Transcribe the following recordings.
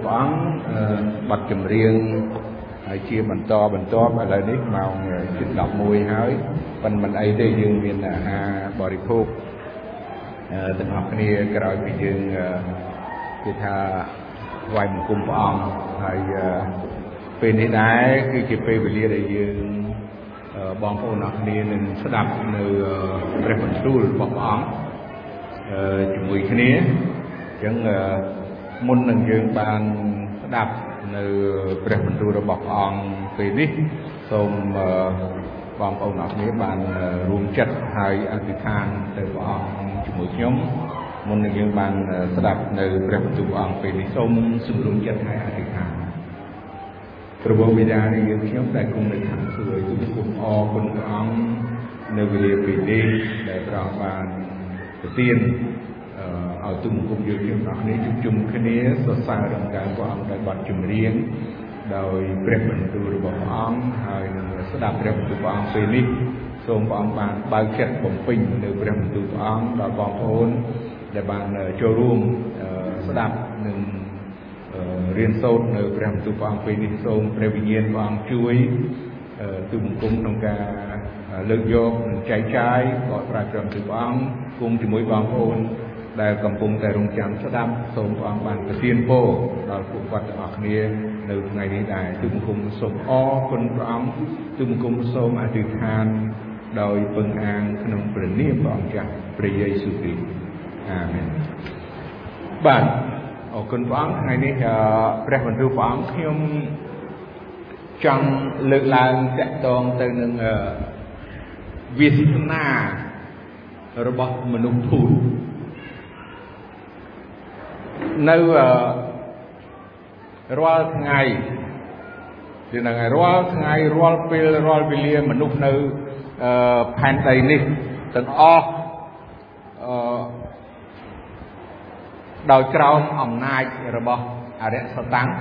bóng bật chùm riêng hay chia bẩn to mà lại nít màu chích đọc mùi hói phần mình ấy đây dương miền hà bò đi phô từng học này cái rồi bị dương cái tha quay một cung bóng hay bên đây đá cái kịp về lia đây dương bóng ôn học này nên sẽ đập từ reference tool bóng chùm mùi cái này chẳng môn nâng dương bàn đạp từព្រះបន្ទូលរបស់ព្រះអង្គពេលនេះសូមបងប្អូនអរគ្នាបានរួមចិត្តហើយអធិដ្ឋានទៅព្រះអង្គជាមួយខ្ញុំមុននឹងយើងបានស្ដាប់នៅព្រះបន្ទូលព្រះអង្គពេលនេះសូមសម្រុំចិត្តហើយអធិដ្ឋានព្រះបិតានៃយើងខ្ញុំដែលគង់នៅខាងសួគ៌ទូលគុំអរគុណព្រះអង្គនៅវេលាពេលនេះដែលព្រះអង្គបានប្រទានឲ្យទុំគុំយើងទាំងអស់គ្នាជួបជុំគ្នាសរសើរដល់ការព្រះអង្គដោយបទចម្រៀងដោយព្រះបន្ទូលរបស់ព្រះអង្គហើយនឹងស្ដាប់ព្រះបន្ទូលព្រះអង្គពេលនេះសូមព្រះអង្គបានបើកចិត្តបំពេញនៅព្រះបន្ទូលព្រះអង្គដល់បងប្អូនដែលបានចូលរួមស្ដាប់និងរៀនសូត្រនៅព្រះបន្ទូលព្រះអង្គពេលនេះសូមព្រះវិញ្ញាណព្រះអង្គជួយទុំគុំក្នុងការលើកយកនិងចែកចាយបទប្រាជ្ញាព្រះបន្ទូលព្រះអង្គគុំជាមួយបងប្អូនដែលកំពុងតែរងចាំស្ដាប់សូមព្រះអង្គបានប្រទានពរដល់ពួកគាត់ទាំងអស់គ្នានៅថ្ងៃនេះដែរទូលបង្គំសូមអរគុណព្រះអង្គទូលបង្គំសូមអធិដ្ឋានដោយពឹងអាងក្នុងព្រះនាមព្រះអង្គចាស់ព្រះយេស៊ូវគ្រីស្ទអាមែនបាទអរគុណព្រះអង្គថ្ងៃនេះព្រះបន្ទូលព្រះអង្គខ្ញុំចង់លើកឡើងតាក់ទងទៅនឹងវាសនារបស់មនុស្សធូរនៅរាល់ថ្ងៃគឺនឹងរាល់ថ្ងៃរាល់ពេលរាល់វេលាមនុស្សនៅផែនដីនេះទាំងអស់ដោយក្រោមអំណាចរបស់អរិយសតាំង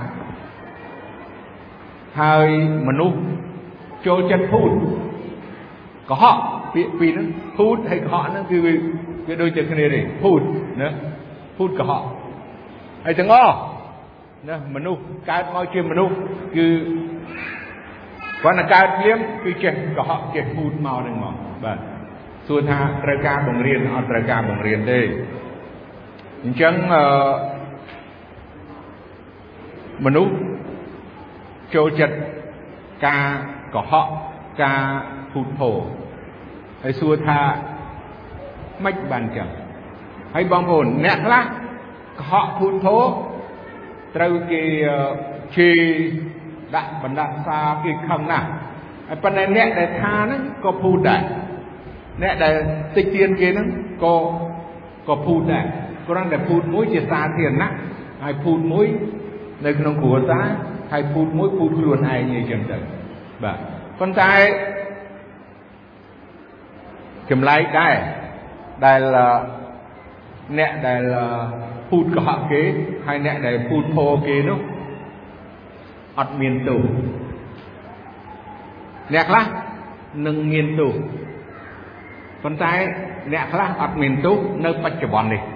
ហើយមនុស្សចូលចិត្តភូតកុហកពាក្យពីរហ្នឹងភូតហើយកុហកហ្នឹងគឺវាដូចតែគ្នាទេភូតណាភូតកុហកហើយទាំងអស់ណាមនុស្សកើតមកជាមនុស្សគឺគាត់នឹងកើតភ្លាមគឺចេះកុហកចេះភូតមកនឹងមកបាទសួរថាត្រូវការបង្រៀនអត់ត្រូវការបង្រៀនទេអញ្ចឹងមនុស្សចូលចិត្តការកុហកការភូតភរហើយសួរថាម៉េចបានចឹងហើយបងប្អូនអ្នកខ្លះកុហកភូតភរត្រូវគេជេរដាក់បណ្ដាសាគេខឹងណាស់ហើយប៉ុន្តែអ្នកដែលថាហ្នឹងក៏ភូតដែរអ្នកដែលតិចទៀនគេហ្នឹងក៏ភូតដែរគ្រាន់តែភូតមួយជាសាធារណៈហើយភូតមួយនៅក្នុងគ្រួសារហើយភូតមួយភូតខ្លួនឯងអីចឹងទៅបាទប៉ុន្តែចម្លែកដែរដែលអ្នកដែលភូតកុហកគេហើយអ្នកដែលភូតភរគេនោះអត់មានទោសអ្នកខ្លះនឹងមានទោសប៉ុន្តែអ្នកខ្លះអត់មានទោសនៅបច្ចុប្បន្ននេះ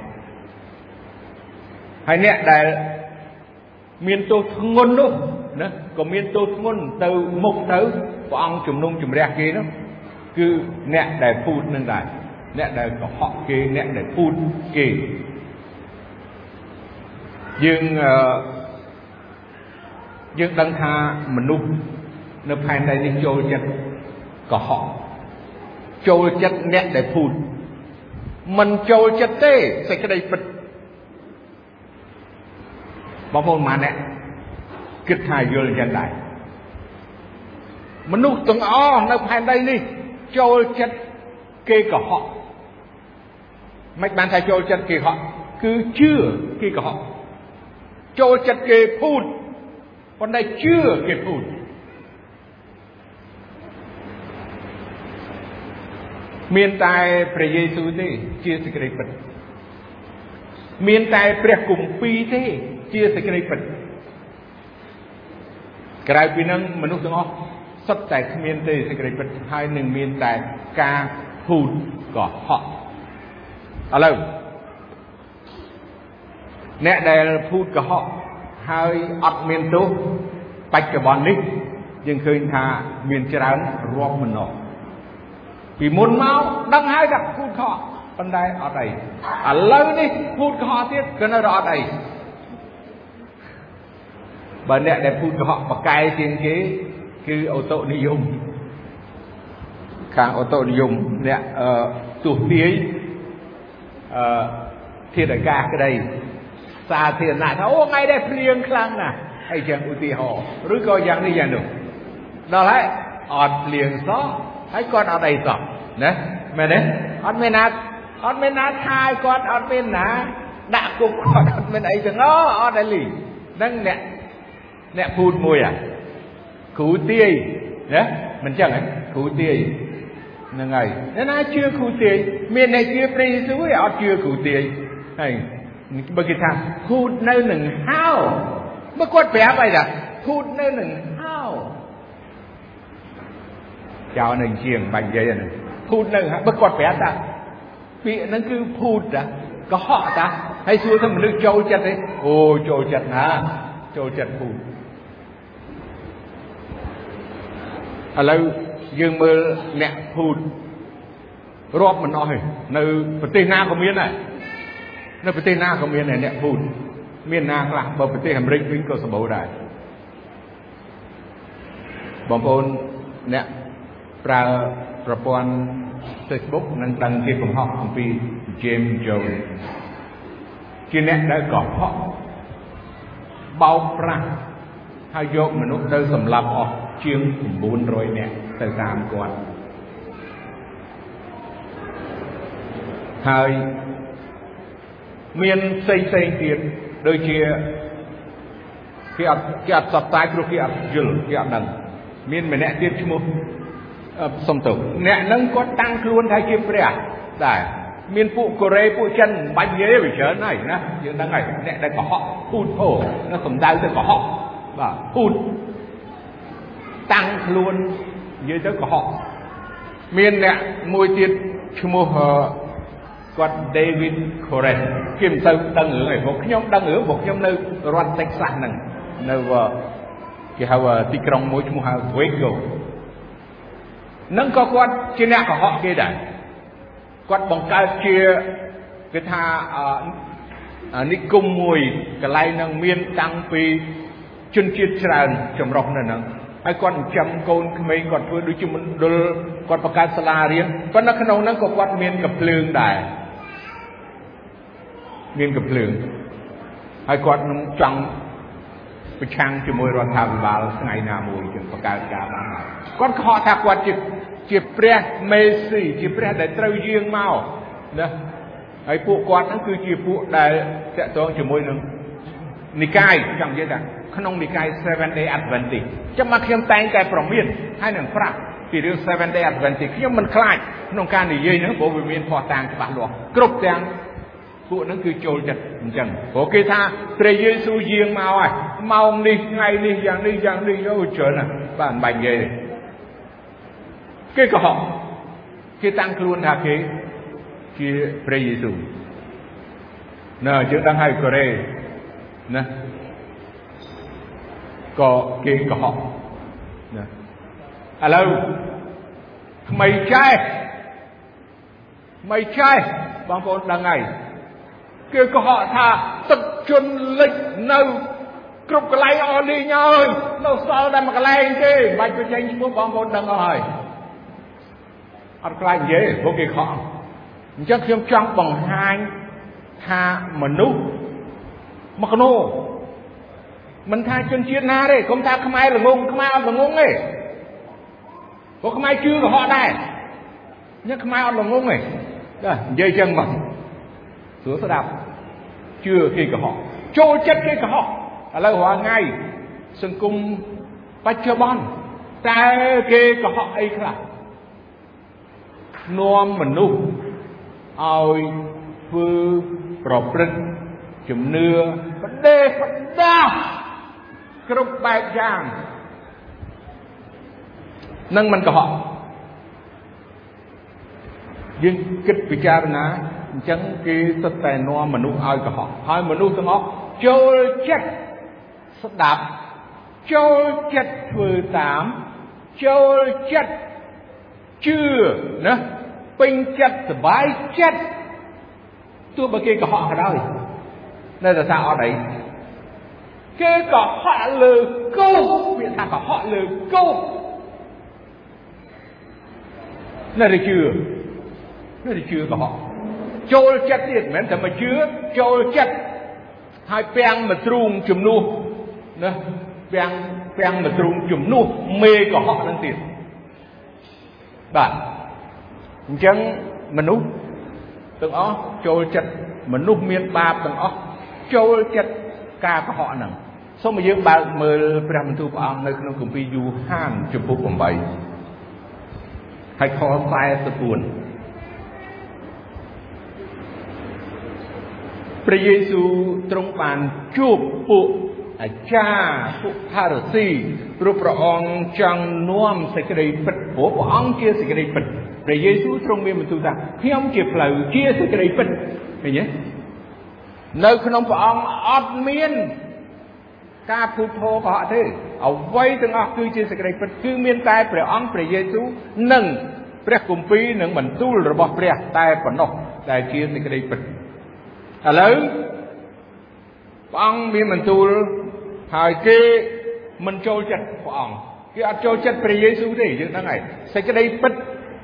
ហើយអ្នកដែលមានទោសធ្ងន់នោះណាក៏មានទោសធ្ងន់ទៅមុខទៅព្រះអង្គជំនុំជម្រះគេនោះគឺអ្នកដែលភូតនឹងដែរអ្នកដែលកុហកគេអ្នកដែលភូតគេយើងដឹងថាមនុស្សនៅផែនដីនេះចូលចិត្តកុហកចូលចិត្តអ្នកដែលភូតមិនចូលចិត្តទេសេចក្តីពិតបងប្អូនម៉ាអ្នកគិតថាយល់យ៉ាងដែរមនុស្សទាំងអស់នៅផែនដីនេះចូលចិត្តគេកុហកមិនបានថាចូលចិត្តគេកុហកគឺជឿគេកុហកចូលចិត្តគេភូតប៉ុន្តែជឿគេភូតមានតែព្រះយេស៊ូវទេជាសេចក្តីពិតមានតែព្រះគម្ពីរទេជាសេចក្តីពិតក្រៅពីនឹងមនុស្សទាំងអស់សុទ្ធតែគ្មានទេសេចក្តីពិតហើយនឹងមានតែការភូតកុហកឥឡូវអ្នកដែលភូតកុហក hơi ọt miền tu bạch cái bọn nít nhưng khơi thà miền trán rộp mình nọ vì muốn máu đăng hai đặt phút họ bên đây ở đây lâu đi phút họ tiếp cái nó ở đây bên này để phút họ và cài trên cái ô tô đi dùng càng ô tô đi dùng nè tụt phía thiên đại ca cái đây xa thiên lại tháo ô ngay đây phiền khăn nè hay chẳng ưu tiên họ rồi coi dạng đi dạng được đó đấy ọt liền xó hãy con ở đây rồi nè mẹ đấy ọt bên nát hai con ọt bên ná đã cục ọt bên ấy chẳng ó ọt đây lì nâng nè phun mùi à cú tiê nhé mình chẳng ấy cú tiê là ngày nên ai chưa cú tiê miền này chưa đi xuống ở chưa cú tiê hay bởi cái thằng phun nơi nừng hao mới quát bé vậy là phun nơi nừng hao chào nừng chiềng bành dây này phun nơi mới quát bé ta bị nó cứ phun đã có họ ta hay xưa thằng mình trâu chặt đấy ô trâu chặt hả trâu chặt phun lâu dương mơ nè phun rộp mình nói nơi Tây Nam của miền này nơi Tây Nam của miền này nè phun miền Nam là bờ Tây Hàm Rinh vĩnh cơ sở bầu đài bom ôn nè pra pon Facebook nâng đăng kia cùng họ công ty James Jones kia nè đã có họ bao pra hai vô mình lúc tới sầm lập họ chiêng 400 nè tới 3 con hai miền xây tiền đôi chia cái sập tay của cái dừng cái đằng miền mình nè tiền chứ một sông tử nè nâng có tăng luôn thay kiếm bè tại miền phụ Korea phụ chân bánh ghế bị chớ này nè nhưng đang ngày nè đây có họ phun thổ nó sầm tay tới có họ và phun tăng luôn dưới tới có họ miền nè môi tiết chứ một con David Koresh kiếm sâu đang ở này một nhóm đang ở một nhóm nơi Ron Texas này nơi cái hào tì krong môi chung hào Waco nâng có con trên nè của họ kia đấy con bằng cao chia cái tha nít cung mùi cái lai nâng miên tăng vì chân chiết tràn trầm rộng này nâng ai con chăm côn mấy con thôi đối chứ mình đôi con bằng cao sala riêng con nó khăn nâng có con miên gặp lương đài miên gặp lương ai con trongไปช่างจะมวยรอนทำบาลไงนามวยจนประกาศการมาก้อนคอทักวัดจีบเปรี้ยเมซี่จีบเปรี้ยได้เตยยืงเมานะไอ้พวกก้อนนั่นคือจีบพวกได้จะต้องจะมวยหนึ่งนิกายจังเยอะจังขนมนิกาย Seven Day Adventist จะมาเคียงแตงแต่ปรมีนให้หนึ่งพระที่เรียก Seven Day Adventist เคียงมันคล้ายขนมการนี่เยอะนะโบวิมีนพอแตงปะหลวงกรุบแตงพวกนั้นคือโจรจัดจังโอเคท่าเตยเยซูเยียงเมาอ่ะเมานี่ไงนี่อย่างนี้โอ้เจอน่ะบ้านใบเย่cái của họ cái tăng luôn là cái Pray Giêsu nè chứ đang hay Korea nè có cái của họ nè alo mày trai bang con đang ngày cái của họ thà tập trung lịch nâu cục cái lay on đi nhau nó sao đây mà cái lay kia bạch cái tranh mua bang con đang hỏi ăn cái gì vô cái họ chắc khiêm trong bằng hai tha mà nút mà cái nô mình tha chân chiết na đấy không tha không ai là ngung ấy có không ai chưa của họ đây nhưng không ai là ngung ấy dây chân bằng sửa sẽ đạp chưa khi của họ trôi chất cái của họ là họ ngay sân cung bạch cho bon ta kê của họ ấy là nôm mình nu ôi phư bò prinh chùm nưa vấn đề vấn đa cướp bài giang nâng mình của họ nhưng kích bị cha ná chẳng cái tất tài nôm mình nu ôi của họ hai mình nu tao họ chơi chết ស្ដាប់ចូលចិត្តធ្វើតាមចូលចិត្តជឿណាពេញចិត្តសប្បាយចិត្តទោះបើគេកុហកក៏ដោយនៅតែថាអត់អីគេកុហកលើគោកវាថាកុហកលើគោកនៅតែជឿកុហកចូលចិត្តទៀតមិនមែនតែមកជឿចូលចិត្តហើយពាំងមកទ្រូងជំនួសណាពាំងមកទ្រូងជំនួសមេកុហកនឹងទៀតបាទអញ្ចឹងមនុស្សទាំងអស់ចូលចិត្តមនុស្សមានបាបទាំងអស់ចូលចិត្តការកុហកហ្នឹងសូមឲ្យយើងបើកមើលព្រះបន្ទូលព្រះអង្គនៅក្នុងគម្ពីរយូហានជំពូក 8 ហើយខ 44ព្រះយេស៊ូវទ្រង់បានជួបពួកអាចារ្យពួកផារ៉ាស៊ីព្រោះព្រះអង្គចង់នាំសេចក្តីពិតព្រោះព្រះអង្គជាសេចក្តីពិតព្រះយេស៊ូវទ្រង់មានបន្ទូលថាខ្ញុំជាផ្លូវជាសេចក្តីពិតឃើញទេនៅក្នុងព្រះអង្គអត់មានការភូតភរកុហកទេអ្វីទាំងអស់គឺជាសេចក្តីពិតគឺមានតែព្រះអង្គព្រះយេស៊ូវនិងព្រះគម្ពីរនិងបន្ទូលរបស់ព្រះតែប៉ុណ្ណោះដែលជាសេចក្តីពិតឥឡូវព្រះអង្គមានបន្ទូលហើយគេមិនចូលចិត្តព្រះអង្គគេអត់ចូលចិត្តព្រះយេស៊ូវទេយើងដឹងហើយសេចក្តីពិត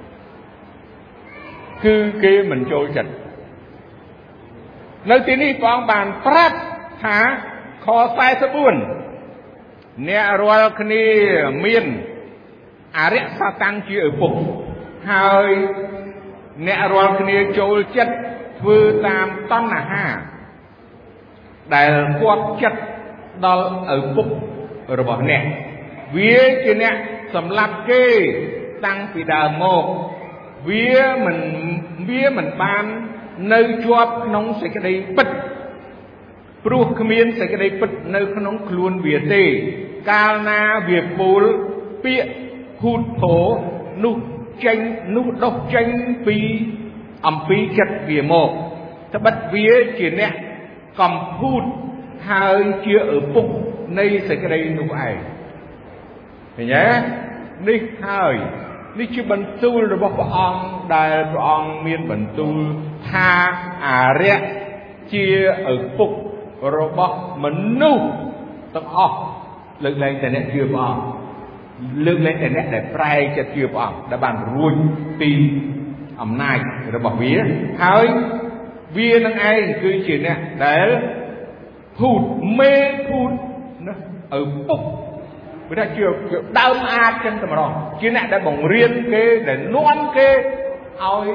គឺគេមិនចូលចិត្តនៅទីនេះព្រះអង្គបានប្រាប់ថាខ 44អ្នករាល់គ្នាមានអរិយសាតាំងជាឪពុកហើយអ្នករាល់គ្នាចូលចិត្តធ្វើតាមតណ្ហាដែលគាត់ចិត្តដល់ឪពុករបស់អ្នកវាជាអ្នកសម្លាប់គេតាំងពីដើមមកវាមិនបាននៅជាប់ក្នុងសេចក្តីពិតព្រោះគ្មានសេចក្តីពិតនៅក្នុងខ្លួនវាទេកាលណាវាពោលពាក្យភូតភរនោះដុសចេញពីអំពីចិត្តវាមកត្បិតវាជាអ្នកកំពូតហើយជាឪពុកនៃសេចក្តីនោះឯងឃើញទេនេះហើយនេះជាបន្ទូលរបស់ព្រះអង្គដែលព្រះអង្គមានបន្ទូលថាអរិយជាឪពុករបស់មនុស្សទាំងអស់លើកលែងតែអ្នកជឿព្រះអង្គលើកលែងតែអ្នកដែលប្រែចិត្តជឿព្រះអង្គដែលបានរួចពីអំណាចរបស់វាហើយវានឹងឯងគឺជាអ្នកដែលភូតមេភូតណាឪពុកវាថាជាដើមអាចចឹងតែម្ដងជាអ្នកដែលបង្រៀនគេដែលនាំគេឲ្យ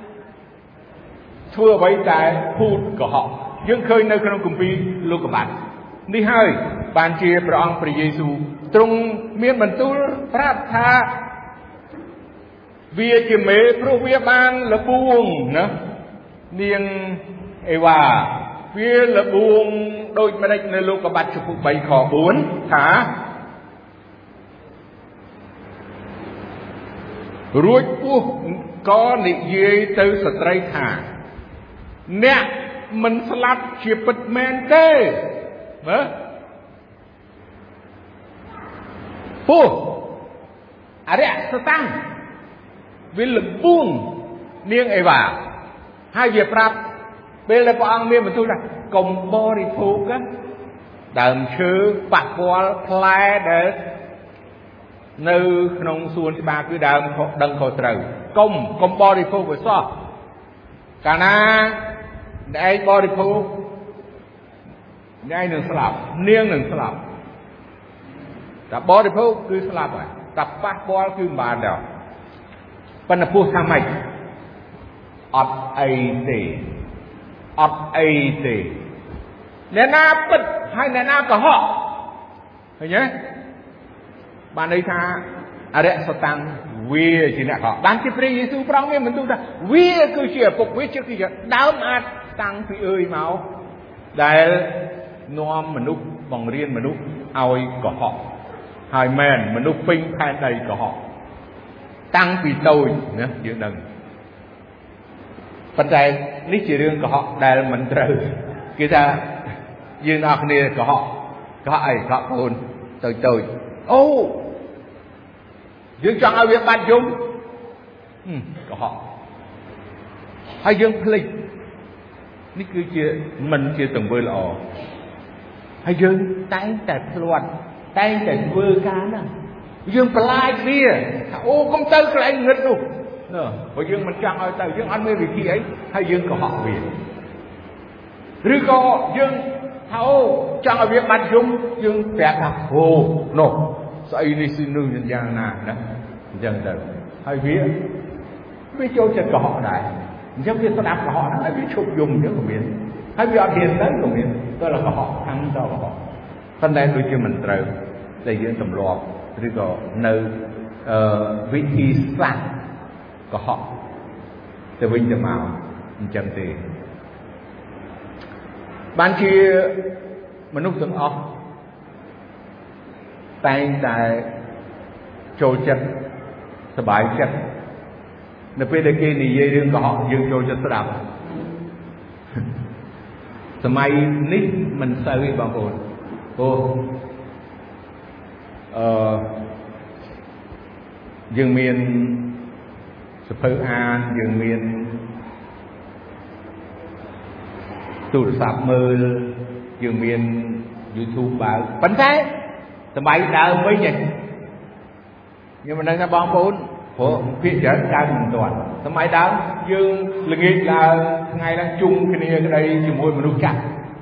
ធ្វើអ្វីតែភូតកុហកយើងឃើញនៅក្នុងគម្ពីរលោកុបាទនេះហើយបានជាព្រះអង្គព្រះយេស៊ូវទ្រង់មានបន្ទូលប្រាប់ថាវាជាមេព្រោះវាបានលបួងណានាងអេវ៉ាវាលបួងដូចម្ដេចនៅលោកុបាទជំពូក 3 ខ 4 ថារួចពោះក៏និយាយទៅស្ត្រីថាអ្នកមិនស្លាប់ជាពិតមែនទេមើលពោះអរិយសតាំងវាលបួងនាងអេវ៉ាហើយវាប្រាប់ពេលដែលព្រះអង្គមានបន្ទូលថាកុំបរិភោគដើមឈើប៉ះពាល់ផ្លែដែលនៅក្នុងសួនច្បារគឺដើមដឹងខុសត្រូវកុំបរិភោគវាសោះកាលណាអ្នកឯងបរិភោគអ្នកឯងនឹងស្លាប់នាងនឹងស្លាប់តែបរិភោគគឺស្លាប់ហើយតែប៉ះពាល់គឺមិនបានដែរប៉ុន្តែពោះថាម៉េចអត់អីទេអ្នកណាពិតហើយអ្នកណាកុហកឃើញទេបានន័យថាអរិយសតាំងវាជាអ្នកកុហកបានជាព្រះយេស៊ូវប្រងមានបន្ទូលថាវាគឺជាឪពុកវាគឺជាដើមអាចតាំងពីអើយមកដែលនាំមនុស្សបង្រៀនមនុស្សឲ្យកុហកហើយមែនមនុស្សពេញផែនដីកុហកតាំងពីតូចណាយើងដឹងប៉ុន្តែនេះជារឿងកុហកដែលមិនត្រូវគេថាយើងអរគ្នាកុហក có ai có hồn tôi ô dương chọn ở việc ban chung có họ hay dương phê ní cứ chưa mình chưa từng vơi lọ hay dương tay tẹt loạn tay tẹt vơi cá nè dương plai bia ô không tới cái anh nghịch luôn bởi dương mình chọn ở từ dương ăn mê vì khi ấy hay dương có họ việc rư có dương thấu chọn ở việc ban chung dương bẹt hồ nổ xây đi xin nương nhân gian nào đó dân từ hay vía với châu chân của họ này giống như tôi đáp của họ nó biết chụp dùng chứ của mình hay vì họ hiền tới của mình tôi là của họ thắng cho họ phần này tôi chưa mình trời để diễn tầm loạt rồi có nơi vị trí sát của họ từ vinh từ màu chân thì ban kia mình lúc từng ốc tay tại châu chânสบายใจในពេលដែលគេនិយាយរឿងកុហកយើងចូលចិត្តស្ដាប់សម័យនេះមិនសូវទេបងប្អូនអូយើងមានសភៅអានយើងមានទូរស័ព្ទមើលយើងមាន YouTube បើប៉ុន្តែសម័យដើមវិញnhưng mà đang bong bốn của phía trở cao hoàn toàn tầm mai đó dương là nghĩ là ngày đang chung cái này cái đây chỉ môi mà nuôi chặt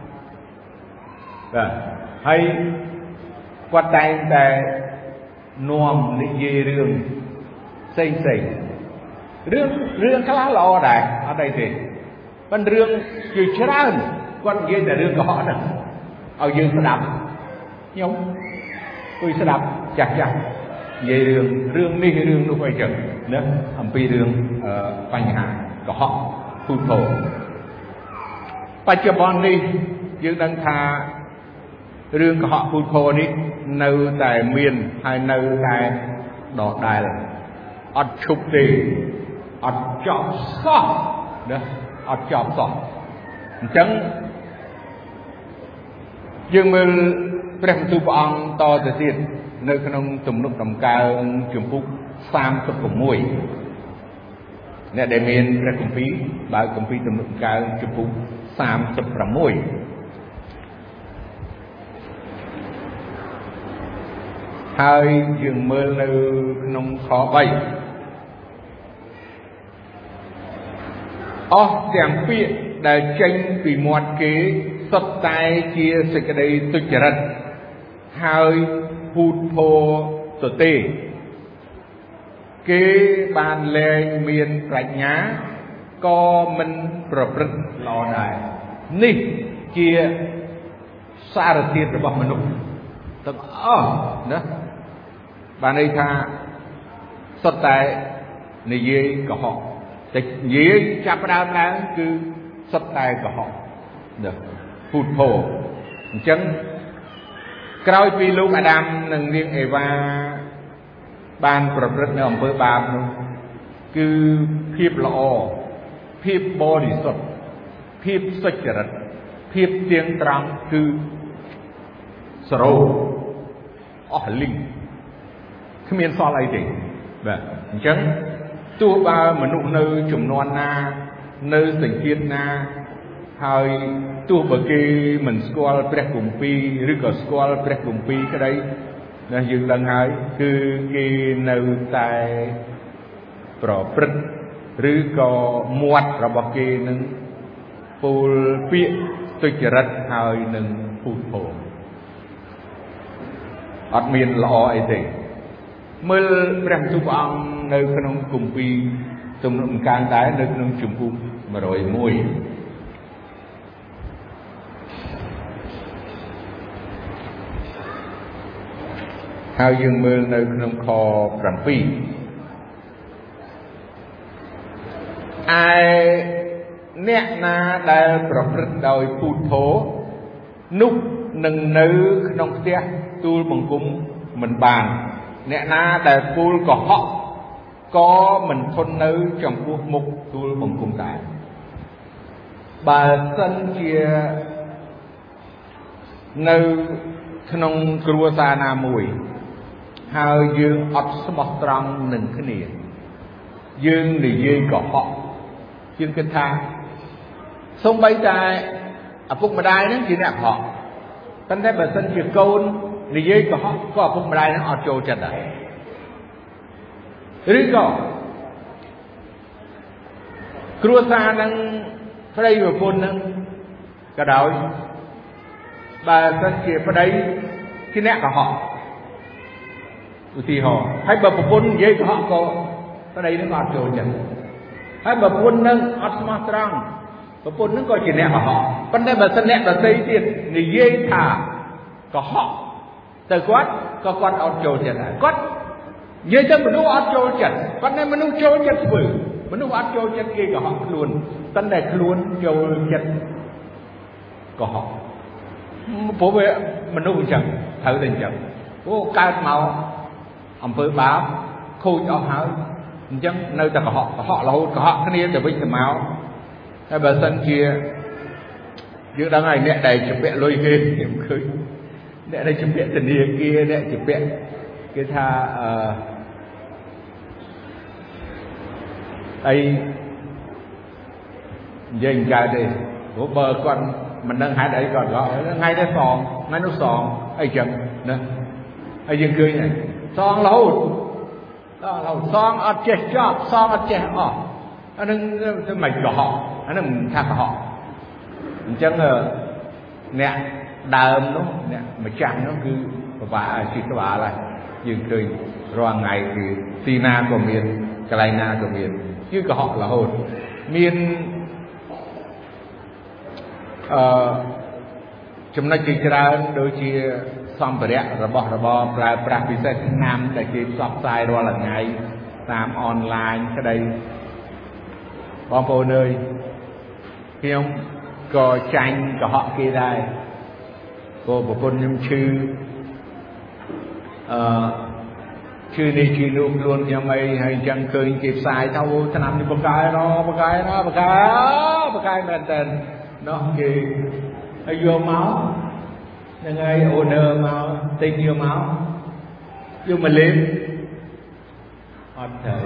rồi hay qua tay tại nuông đi về đường xây rương khá là lo đại ở đây thì bên rương chưa chết ra quan kia là rương của họ nè ở dương sẽ đập nhúng tôi sẽ đập chặt về rương đi rương nó quay chừng nữa âm pi rương bánh hà của họ thu thổ bây giờ bọn đi dương đang tha rương của họ thu thổ đi nơi tại miền hay nơi tại đỏ đài là ọt chụp đi ọt chọp sọ nữa ọt chọp sọ chẳng dương mình phải tu bong to từ tiền nơi trong tùng lúc đồng cao trường phúc sam tập của mùi nè để miền ra công phí bảo công phí tùng lúc cao trường phúc sam tập của mùi hai dường mơ nơi nông khó bay chẳng biết để tranh vì một cái sắp tay kia sẽ cái đây tôi trả rạch hai hút thô tổ tê kế bàn lê miền rạch nhá có mìnhប្រព្រឹត្តល្អដែរនេះជាសារធាតុរបស់មនុស្សទាំងអស់ណាបានន័យថាសុទ្ធតែនិយាយកុហកតែនិយាយចាប់ផ្ដើមឡើងគឺសុទ្ធតែកុហកណាហូតធោអញ្ចឹងក្រោយពីលោកអាដាមនិងនាងអេវ៉ាបានប្រព្រឹត្តនៅអំពើបាបនោះគឺភាពល្អភាពបរិសុទ្ធភាពសុចរិតភាពទៀងត្រង់គឺសរោអស់លីងគ្មានសល់អីទេបាទអញ្ចឹងទោះបើមនុស្សនៅចំនួនណានៅសញ្ជាតិណាហើយទោះបើគេមិនស្គាល់ព្រះគម្ពីរឬក៏ស្គាល់ព្រះគម្ពីរក្តីណាយើងដឹងហើយគឺគេនៅតែប្រព្រឹត្តឬក៏មាត់របស់គេនឹងពោលពាក្យទុច្ចរិតហើយនឹងភូតភរអត់មានល្អអីទេមើលព្រះបន្ទូលព្រះអង្គនៅក្នុងគម្ពីរទំនុកដំណើរដែរនៅក្នុងជំពូក101ហើយយើងមើលនៅក្នុងខ7ឯអ្នកណាដែលប្រព្រឹត្តដោយពូថោនោះនឹងនៅក្នុងផ្ទះទូលបង្គំមិនបានអ្នកណាដែលពូលកុហកក៏មិនធន់នៅចំពោះមុខទូលបង្គំដែរបើសិនជានៅក្នុងគ្រួសារណាមួយហើយយើងអត់ស្មោះត្រង់នឹងគ្នាយើងនិយាយកុហកយើងគិតថាសូម្បីតែឪពុកម្ដាយនឹងជាអ្នកកុហកប៉ុន្តែបើសិនជាកូននិយាយកុហកក៏ឪពុកម្ដាយនឹងអត់ចូលចិត្តដែរឬក៏គ្រួសារនឹងប្តីប្រពន្ធនឹងក៏ដោយបើសិនជាប្តីជាអ្នកកុហកឧទាហរណ៍ហើយបើប្រពន្ធនិយាយកុហកក៏ប្តីនឹងអត់ចូលចិត្តហើយបើប្រពន្ធនឹងអត់ស្មោះត្រង់ប្រពន្ធនឹងក៏ជាអ្នកកុហកប៉ុន្តែបើសិនអ្នកដទៃទៀតនិយាយថាកុហកទៅគាត់ក៏គាត់អត់ចូលចិត្តដែរគាត់និយាយទៅមនុស្សអត់ចូលចិត្តប៉ុន្តែមនុស្សចូលចិត្តធ្វើមនុស្សអត់ចូលចិត្តគេកុហកខ្លួនប៉ុន្តែខ្លួនចូលចិត្តកុហកព្រោះវាមនុស្សអញ្ចឹងត្រូវតែអញ្ចឹងអូកើតមកអំពើបាបខូចអស់ហើយអញ្ចឹងនៅតែកុហករហូតកុហកគ្នាទៅវិញទៅមកហើយបើសិនជាយើងដឹងហើយអ្នកដែលជំពាក់លុយគេខ្ញុំឃើញអ្នកដែលជំពាក់ធនាគារអ្នកជំពាក់គេថាអីនិយាយកើតទេព្រោះបើគាត់មិនដឹងហេតុអីគាត់ក៏ថ្ងៃនេះសងថ្ងៃនោះសងអីចឹងណាហើយយើងឃើញហ្នឹងសងរហូតសងអត់ចេះចប់សងអត់ចេះអស់អានឹងទៅមិនកុហកអានឹងមិនថាកុហកអញ្ចឹងអ្នកដើមនោះអ្នកម្ចាស់នោះគឺពិបាកជីក្បាលហើយយើងឃើញរាល់ថ្ងៃគឺទីណាក៏មានកន្លែងណាក៏មានគឺកុហករហូតមានចំណុចជាច្រើនដូចជាសម្ភារៈរបស់របរប្រើប្រាស់ពិសេសណាំដែលគេផ្សព្វផ្សាយរាល់ថ្ងៃតាមអនឡាញក្តីបងប្អូនអើយខ្ញុំក៏ចាញ់កុហកគេដែរព្រោះប្រពន្ធខ្ញុំឈឺឈឺនេះឈឺនោះខ្លួនខ្ញុំអីហើយអញ្ចឹងឃើញគេផ្សាយថាអូឆ្នាំនេះបកកាយបកកាយមែនតើនោះគេហើយយកមកហ្នឹងហើយអូនើមកទិញយកមកយកមកលេបអត់ត្រូវ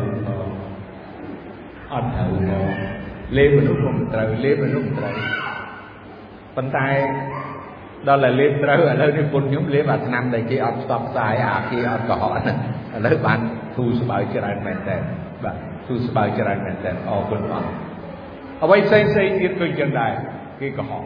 លេបមនុស្សក៏មិនត្រូវលេបមនុស្សមិនត្រូវប៉ុន្តែដល់តែលេបត្រូវឥឡូវនេះពុនខ្ញុំលេបអាឆ្នាំដែលគេអត់ស្បផ្សាយអាគេអត់កុហកហ្នឹងឥឡូវបានធូរស្បើយច្រើនមែនតើបាទធូរស្បើយច្រើនមែនតើអរគុណបងអ្វីផ្សេងទៀតដូចចឹងដែរគេកុហក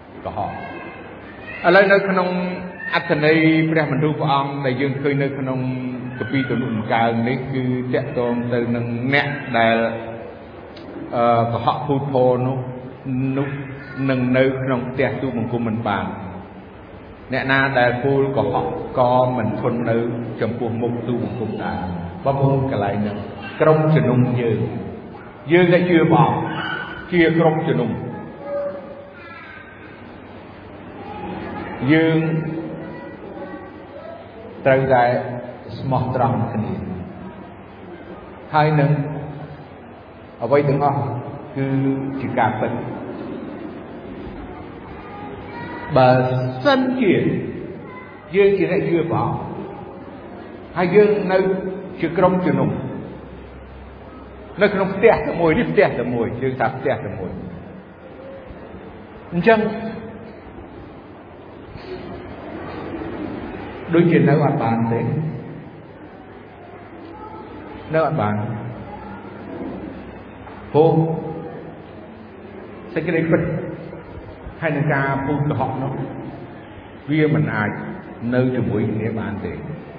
ឥឡូវនៅក្នុងអត្ថន័យព្រះបន្ទូលព្រះអង្គដែលយើងឃើញនៅក្នុងកាពីទំនុកកើងនេះគឺតកតងទៅនឹងអ្នកដែលកុហកភូតភរនោះនឹងនៅក្នុងផ្ទះទូបង្គំមិនបានអ្នកណាដែលពូលកុហកក៏មិនធន់នៅចំពោះមុខទូបង្គំដែរបងប្អូនកន្លែងហ្នឹងក្រុមជំនុំយើងដែលជឿព្រះអង្គជាក្រុមជំនុំយើងត្រូវតែស្មោះត្រង់គ្នាហើយនឹងអ្វីទាំងអស់គឺជាការពិតបើសិនជាយើងជាអ្នកជឿព្រះអង្គហើយយើងនៅជាក្រុមជំនុំនៅក្នុងផ្ទះតែមួយនេះផ្ទះតែមួយយើងថាផ្ទះតែមួយអញ្ចឹងដូចជានៅអត់បានទេនៅអត់បានព្រោះសេចក្តីពិតហើយនឹងការពូជកុហកនោះវាមិនអាចនៅជាមួយគ្នាបានទេ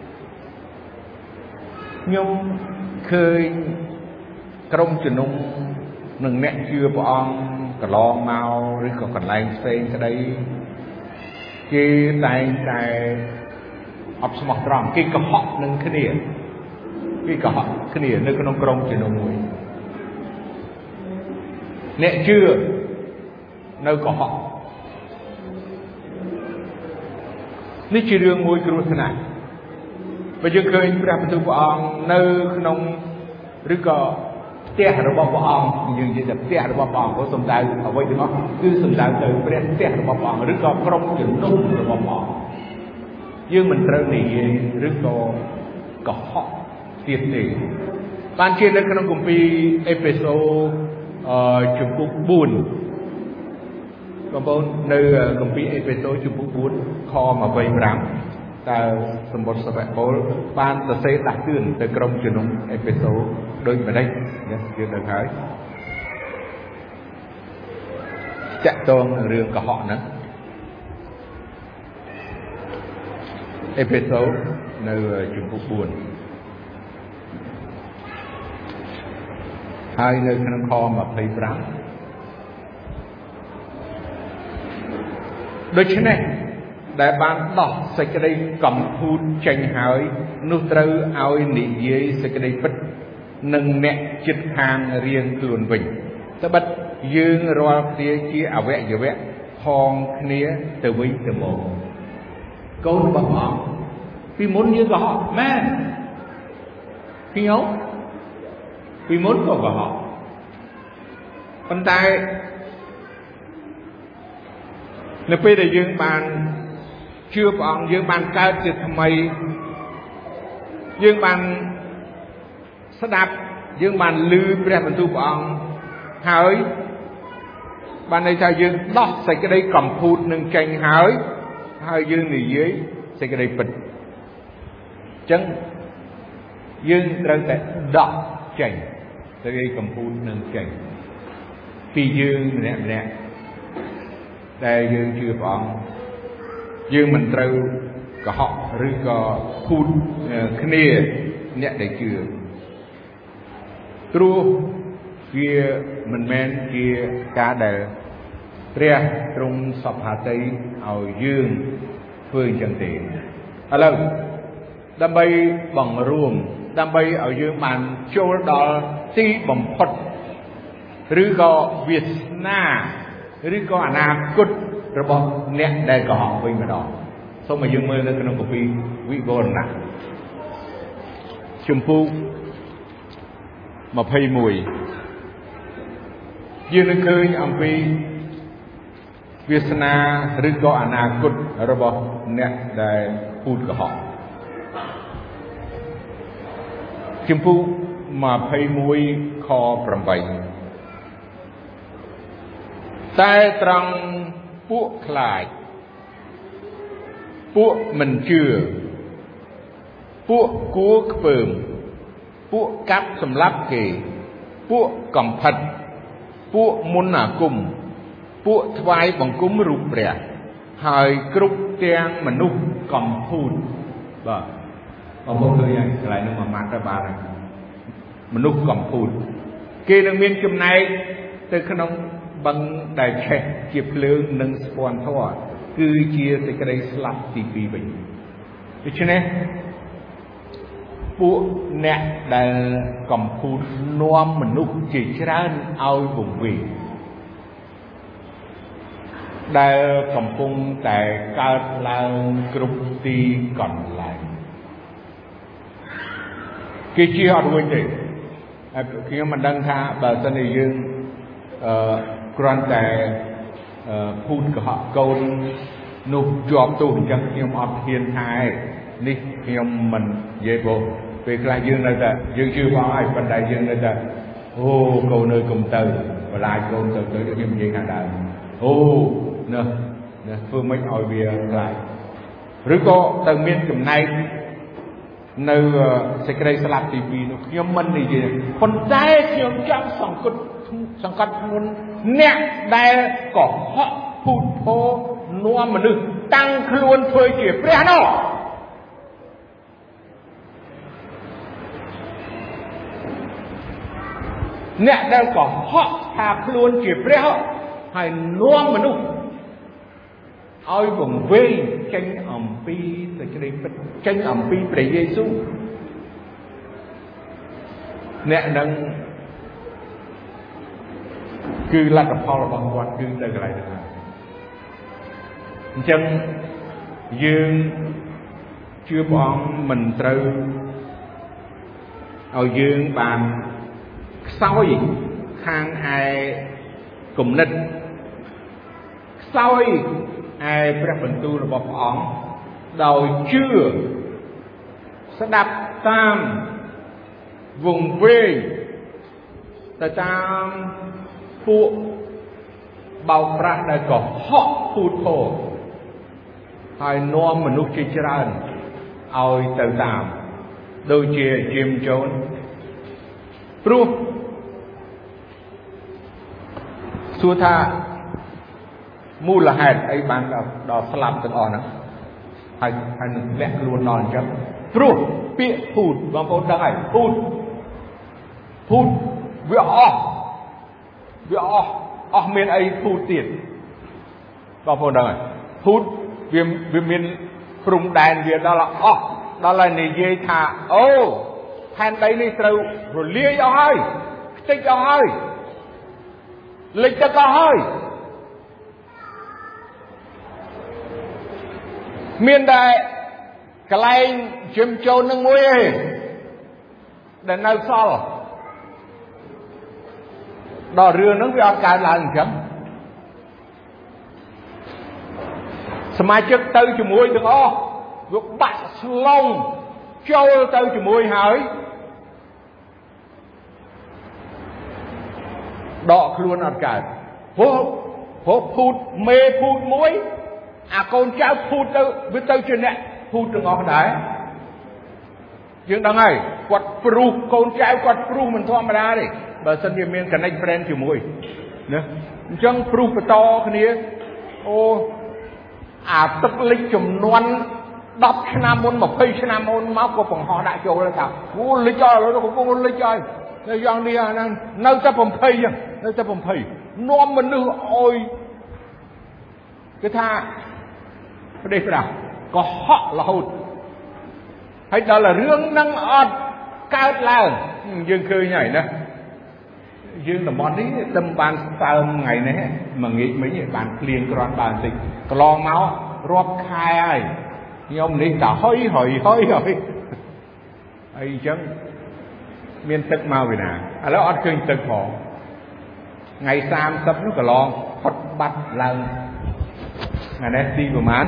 ខ្ញុំឃើញក្រុមជំនុំនឹងអ្នកជឿព្រះអង្គកន្លងមកឬក៏កន្លែងផ្សេងក្តីគេតែងតែអត់ស្មោះត្រង់គេកុហកនឹងគ្នានៅក្នុងក្រុមជំនុំមួយអ្នកជឿនៅកុហកនេះជារឿងមួយគ្រោះថ្នាក់បើយើងឃើញព្រះបន្ទូលព្រះអង្គនៅក្នុងឬក៏ផ្ទះរបស់ព្រះអង្គយើងនិយាយថាផ្ទះរបស់ព្រះអង្គក៏សំដៅអ្វីទាំងអស់គឺសំដៅទៅព្រះផ្ទះរបស់ព្រះអង្គឬក៏ក្រុមជំនុំរបស់ព្រះអង្គ dương mình trâu này rất có họ tiệt để ban trên đây nó cũng bị episode chụp bút buồn còn bốn nơi cũng bị episode chụp bút buồn kho mà vây rắm ta sầm bột sập bột ban ta sẽ đặt tiền từ trong trường ông episode đôi vào đây nhé chưa được hỏi chạy tôn riêng cả họ nữa episode nơi chụp bút buồn hai nơi khăn kho mà vây rắm đôi chân này đại ban đọc sẽ cái đây cầm thu tranh hỏi nút trâu ao nị dưới sẽ cái đây bất nâng nẹ chích hàng riêng luôn bình ta bắt dương roa tia chia ảo vẽ giờ vẽ hòn khía từ vinh từ bộ câu bằng họ vì muốn như họ man khi nhớ vì muốn của họ con tay nếu bây giờ dương bàn chưa bọn dương bàn cao thì thầm mây dương bàn sát đạp dương bàn lư bè bàn tu bọn hỏi bàn này sao dương đọc sẽ cái đây cầm phút nâng tranh hỏi hai dương này dưới sẽ cái đây bịch chân dươngត្រូវតែដកចេញទៅឯកំពូលនឹងចេញពីយើងម្នាក់ម្នាក់តែយើងជឿព្រះអង្គយើងមិនត្រូវកុហកឬក៏ភូតគ្នាអ្នកដែលជឿព្រោះវាមិនមែនជាការដែលព្រះទ្រង់សពហាតីឲ្យយើងធ្វើអញ្ចឹងទេឥឡូវដើម្បីបង្រួមដើម្បីឲ្យយើងបានចូលដល់ទីបំផុតឬក៏វាសនាឬក៏អនាគតរបស់អ្នកដែលកុហកវិញម្ដងសូមឲ្យយើងមើលនៅក្នុងកាពីវិវរណៈជំពូក21យើងនឹងឃើញអំពីវាសនាឬក៏អនាគតរបស់អ្នកដែលពូតកុហកជំពូក21ខ8តែត្រង់ពួកខ្លាចពួកមិនជឿពួកគួខ្ពើមពួកកាប់សម្លាប់គេពួកកំផិតពួកមុនអាគមពួកថ្វាយបង្គំរូបព្រះហើយគ្រប់ទាំងមនុស្សកំពូតបាទបងប្អូនឃើញហើយកន្លែងនោះមួយម៉ាត់ទៅបាទមនុស្សកំពូតគេនឹងមានចំណែកទៅក្នុងបឹងដែលឆេះជាភ្លើងនិងស្ពាន់ធម៌គឺជាសេចក្តីស្លាប់ទី2វិញដូច្នេះពួកអ្នកដែលកំពូតនាំមនុស្សជាច្រើនឲ្យវង្វេងដែលកំពុងតែកើតឡើងគ្រប់ទីកន្លែងគេជាអត់រួចទេខ្ញុំមិនដឹងថាបើសិនជាយើងគ្រាន់តែភូតកុហកកូននោះជាប់ទោសអញ្ចឹងខ្ញុំអត់ហ៊ានថានេះខ្ញុំមិននិយាយព្រោះពេលខ្លះយើងនៅតែយើងជឿផងហើយប៉ុន្តែយើងនៅតែអូកូននៅកុំទៅបន្លាចកូនទៅខ្ញុំនិយាយខាងដើមអូណ៎ធ្វើម៉េចឲ្យវាខ្លាចឬក៏ទៅមានចំណែកនៅសេចក្តីស្លាប់ទី2នោះខ្ញុំមិននិយាយប៉ុន្តែខ្ញុំចង់សង្កត់ធ្ងន់អ្នកដែលកុហកភូតភរនាំមនុស្សតាំងខ្លួនធ្វើជាព្រះនោះអ្នកដែលកុហកថាខ្លួនជាព្រះហើយនាំមនុស្សឲ្យវង្វេងចេញអំពីសេចក្តីពិតចេញអំពីព្រះយេស៊ូវអ្នកនឹងគឺលទ្ធផលរបស់គាត់គឺទៅកន្លែងហ្នឹងអញ្ចឹងយើងជឿព្រះអង្គមិនត្រូវឲ្យយើងបានខ្សោយខាងឯគំនិតខ្សោយឯព្រះបន្ទូលរបស់ព្រះអង្គដោយជឿស្ដាប់តាមវង្វេងទៅតាមពួកបោកប្រាស់ដែលកុហកពូតធរហើយនាំមនុស្សជាច្រើនឲ្យទៅតាមដូចជាJim Jonesព្រោះសួរថាមូលហេតុអីបានដល់ស្លាប់ទាំងអស់ហ្នឹងហើយនឹងលាក់ខ្លួនដល់អញ្ចឹងព្រោះពាក្យពូតបងប្អូនដឹងហើយពូតវាអស់មានអីពូតទៀតបងប្អូនដឹងហើយពូតវាមានព្រំដែនវាដល់អស់ដល់ហើយនិយាយថាអូផែនដីនេះត្រូវរលាយអស់ហើយខ្ទេចអស់ហើយលិចទឹកអស់ហើយមានតែកន្លែងJim Jonesនឹងមួយឯងដែលនៅសល់ដល់រឿងហ្នឹងវាអត់កើតឡើងអញ្ចឹងសមាជិកទៅជាមួយទាំងអស់វាបាក់ស្លងចូលទៅជាមួយហើយដកខ្លួនអត់កើតព្រោះភូតមេភូតមួយអាកូនចៅភូតទៅវាទៅជាអ្នកភូតទាំងអស់ដែរយើងដឹងហើយគាត់ព្រុសកូនចៅគាត់ព្រុសមិនធម្មតាទេបើសិនជាមាន connect friend ជាមួយណាអញ្ចឹងព្រុសបន្តគ្នាអូអាទឹកលិចចំនួន10ឆ្នាំមុន20ឆ្នាំមុនមកក៏បង្ហោះដាក់ចូលថាអូលិចអស់ឥឡូវកំពុងលិចហើយនៅយ៉ាងនេះអាហ្នឹងនៅតែ20ចឹងនៅតែ20នាំមនុស្សអុយគឺថាប្រទេសប្រាស់កុហករហូតហើយដល់រឿងហ្នឹងអត់កើតឡើងយើងឃើញហើយណាយើងតំបន់នេះតែបានស្ទើមថ្ងៃនេះមួយងាកមិញបានភ្លៀងគ្រាន់បានបន្តិចកន្លងមករាប់ខែហើយខ្ញុំនេះតែហុយហើយអីចឹងមានទឹកមកពីណាឥឡូវអត់ឃើញទឹកផងថ្ងៃ30នោះកន្លងផុតបាត់ឡើងថ្ងៃនេះទីប្រហែល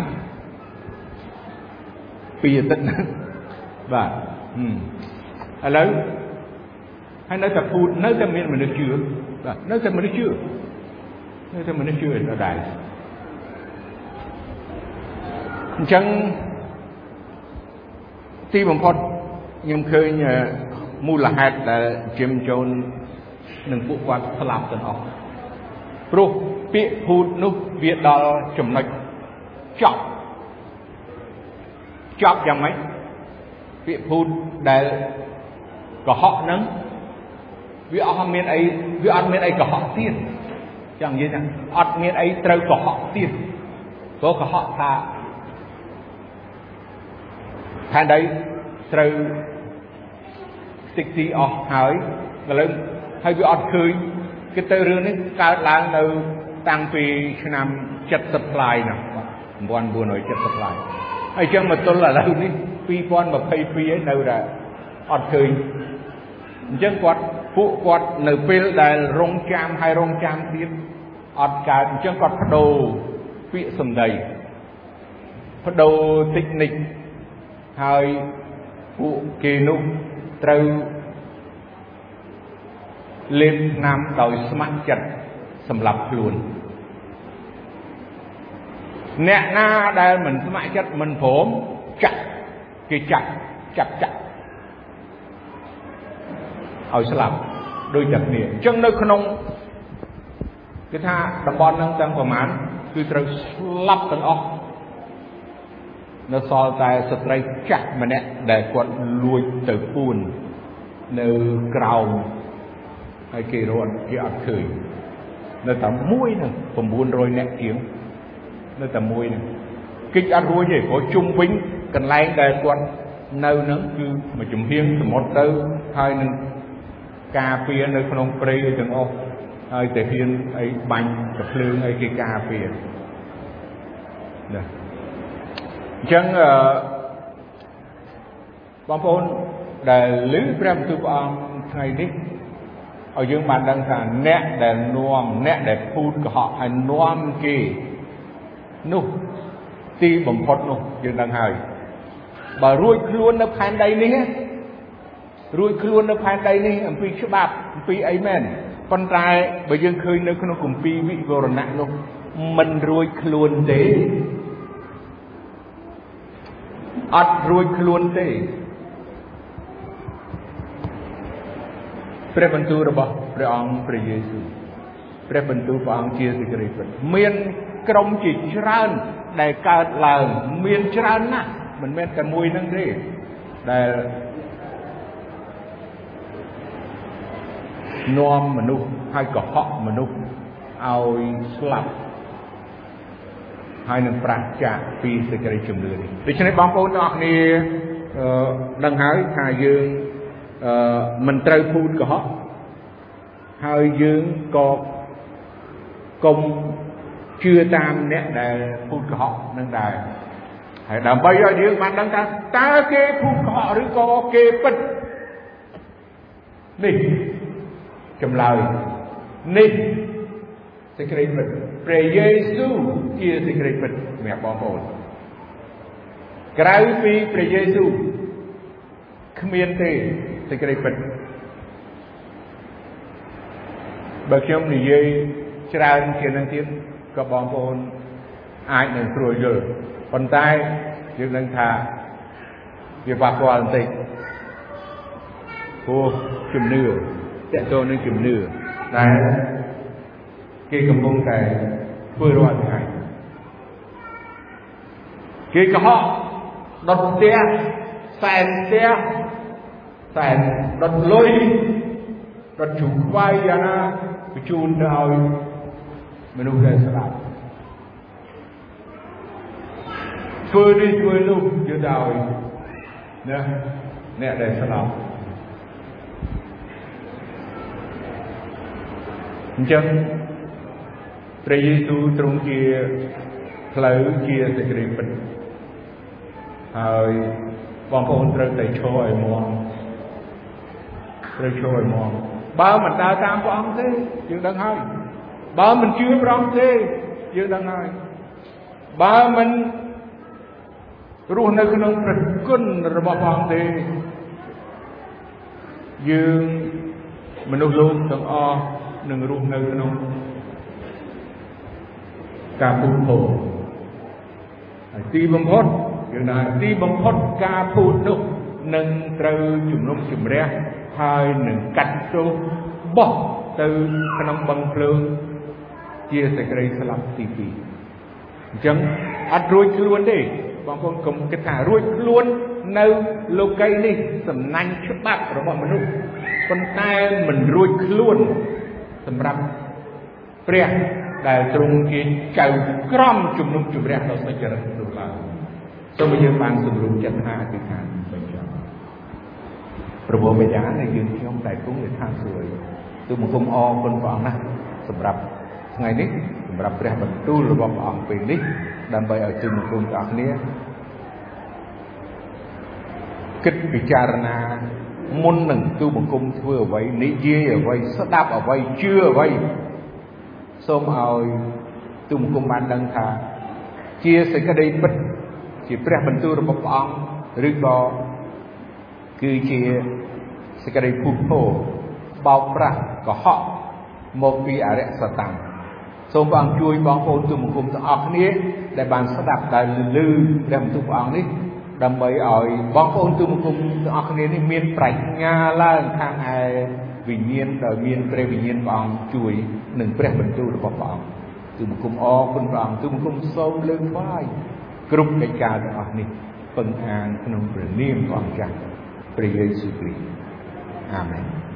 2អាទិត្យហ្នឹងបាទឥឡូវហើយនៅតែពូតនៅតែមានមនុស្សជឿបាទនៅតែមនុស្សជឿដែរអញ្ចឹងទីបំផុតខ្ញុំឃើញមូលហេតុដែលJim Jonesនិងពួកគាត់ស្លាប់ទាំងអស់ព្រោះពាក្យភូតនោះវាដល់ចំណុចចប់យ៉ាងម៉េចពាក្យភូតដែលកុហកហ្នឹងវាអត់មានអីកុហកទៀតចង់និយាយថាអត់មានអីត្រូវកុហកទៀតព្រោះកុហកថាផែនដីត្រូវខ្ទេចទីអស់ហើយឥឡូវហើយវាអត់ឃើញគឺទៅរឿងនេះកើតឡើងនៅតាំងពីឆ្នាំ70ផ្លាយណា1970ផ្លាយហើយចឹងមកទល់ឥឡូវនេះ2022ហើយនៅតែអត់ឃើញអញ្ចឹងពួកគាត់នៅពេលដែលរងចាំទៀតអត់កើតអញ្ចឹងគាត់បដូរពាក្យសម្ដីបដូរតិចនិចហើយពួកគេនោះត្រូវលេបថ្នាំដោយស្ម័គ្រចិត្តសម្រាប់ខ្លួនអ្នកណាដែលមិនស្ម័គ្រចិត្តមិនព្រមគេចាប់ឲ្យស្លាប់ដូចតែគ្នាអញ្ចឹងនៅក្នុងគេថាតំបន់ហ្នឹងទាំងប្រមាណគឺត្រូវស្លាប់ទាំងអស់នៅសល់តែស្ត្រីចាស់ម្នាក់ដែលគាត់លួចទៅពួននៅក្រោមហើយគេរត់គេអត់ឃើញនៅតែមួយហ្នឹង900នាក់ជាងនៅតែមួយហ្នឹងគេអត់រួចទេព្រោះជុំវិញកន្លែងដែលគាត់នៅហ្នឹងគឺមួយជំហៀងសមុទ្រទៅហើយនឹងការពារនៅក្នុងព្រៃទាំងអស់ហើយតែហ៊ានអីបាញ់ទៅភ្លើងអីគេការពារណាអញ្ចឹងបងប្អូនដែលឮព្រះបន្ទូលព្រះអង្គថ្ងៃនេះឲ្យយើងបានដឹងថាអ្នកដែលនាំអ្នកដែលពូតកុហកហើយនាំគេនោះ ti bầm phật nô dương đang hỏi bà ruồi luôn nó phản đây ní ruồi luôn nó phản đây ní ông pi chụp bạp pi amen con trai bây giờ khơi nó không cùng pi vị vô rồi nặng luôn mình ruồi luôn thế ắt ruồi luôn thếព្រះបន្ទូលរបស់ព្រះអង្គព្រះយេស៊ូវព្រះបន្ទូលព្រះអង្គជាសេចក្តីពិតមានក្រុមជាច្រើនដែលកើតឡើងមានច្រើនណាស់មិនមែនតែមួយហ្នឹងទេដែលនាំមនុស្សហើយកុហកមនុស្សឲ្យស្លាប់ហើយនឹងប្រាសចាកពីសេចក្តីជំនឿនេះដូច្នេះបងប្អូនទាំងអស់គ្នាដឹងហើយថាយើងមិនត្រូវពូតកុហកហើយយើងក៏កុំជឿតាមអ្នកដែលពូតកុហកនឹងដែរហើយដើម្បីឲ្យយើងបានដឹងថាតើគេពូតកុហកឬក៏គេពិតនេះចម្លើយនេះសេចក្តីពិតព្រះយេស៊ូវជាសេចក្តីពិតសម្រាប់បងប្អូនក្រៅពីព្រះយេស៊ូវគ្មានទេសេចក្តីពិតបើខ្ញុំនិយាយច្រើនជាងនឹងទៀតក៏បងប្អូនអាចនឹងស្រួលយល់ប៉ុន្តែយើងនឹងថាវាប៉ះពាល់បន្តិចព្រោះជំនឿតើតើនឹងជំនឿតែគេកំពុងតែធ្វើរាល់ថ្ងៃគេកុហកដុតផ្ទះសែនផ្ទះតែដុតលុយដុតជូរខ្វាយយ៉ាងណាបញ្ជូនទៅឲ្យមនុស្សដែលស្លាប់ធ្វើនេះធ្វើនោះយកទៅឲ្យណាអ្នកដែលស្លាប់អញ្ចឹងព្រះយេស៊ូវទ្រង់ជាផ្លូវជាសេចក្តីពិតហើយបងប្អូនត្រូវតែឈរឲ្យមាំត្រូវឈរឲ្យមាំបើមិនដើរតាមព្រះអង្គទេយើងដឹងហើយបើមិនជឿព្រះអង្គទេយើងដឹងហើយបើមិនរស់នៅក្នុងព្រះគុណរបស់ព្រះអង្គទេយើងមនុស្សលោកទាំងអស់នឹងរស់នៅក្នុងការពូតភោហើយទីបំផុតយើងថាទីបំផុតការពូតនោះនឹងត្រូវជំនុំជម្រះហើយនឹងកាត់ទោសបោះទៅក្នុងបឹងភ្លើងជាសេចក្តីស្លាប់ទី2អញ្ចឹងអត់រួចខ្លួនទេបងប្អូនកុំគិតថារួចខ្លួននៅលោកីនេះសំណាញ់ច្បាប់របស់មនុស្សប៉ុន្តែមិនរួចខ្លួនសម្រាប់ព្រះដែលទ្រង់ជាចៅក្រមជំនុំជម្រះដល់សេចក្តីនោះឡើយសូមឲ្យយើងបានសម្រុំចិត្តថាអធិដ្ឋានបញ្ចប់ព្រះបិតានៃយើងខ្ញុំតែគង់នៅឋានសួគ៌ទូបង្គំអរគុណព្រះអង្គណាស់សម្រាប់ថ្ងៃនេះសម្រាប់ព្រះបន្ទូលរបស់ព្រះអង្គពេលនេះដើម្បីឲ្យទូបង្គំទាំងអស់គ្នាគិតពិចារណាមុននឹងទូបង្គំធ្វើអ្វីនិយាយអ្វីស្ដាប់អ្វីជឿអ្វីសូមឲ្យទូបង្គំបានដឹងថាជាសេចក្តីពិតជាព្រះបន្ទូលរបស់ព្រះអង្គឬក៏គឺជាសេចក្តីភូតភរបោកប្រាស់កុហកមកពីអរិយសតាំងសូមព្រះអង្គជួយបងប្អូនទូបង្គំទាំងអស់គ្នាដែលបានស្ដាប់ដែលឮព្រះបន្ទូលព្រះអង្គនេះដើម្បីឲ្យបងប្អូនទូបង្គំទាំងអស់គ្នានេះមានប្រាជ្ញាឡើងខាងឯវិញ្ញាណដោយមានព្រះវិញ្ញាណព្រះអង្គជួយនឹងព្រះបន្ទូលរបស់ព្រះអង្គទូបង្គំអរគុណព្រះអង្គទូបង្គំសូមលើកថ្វាយគ្រប់កិច្ចការទាំងអស់នេះពឹងអានក្នុងព្រះនាមព្រះអង្គចាស់ព្រះយេស៊ូវគ្រីស្ទអាមែន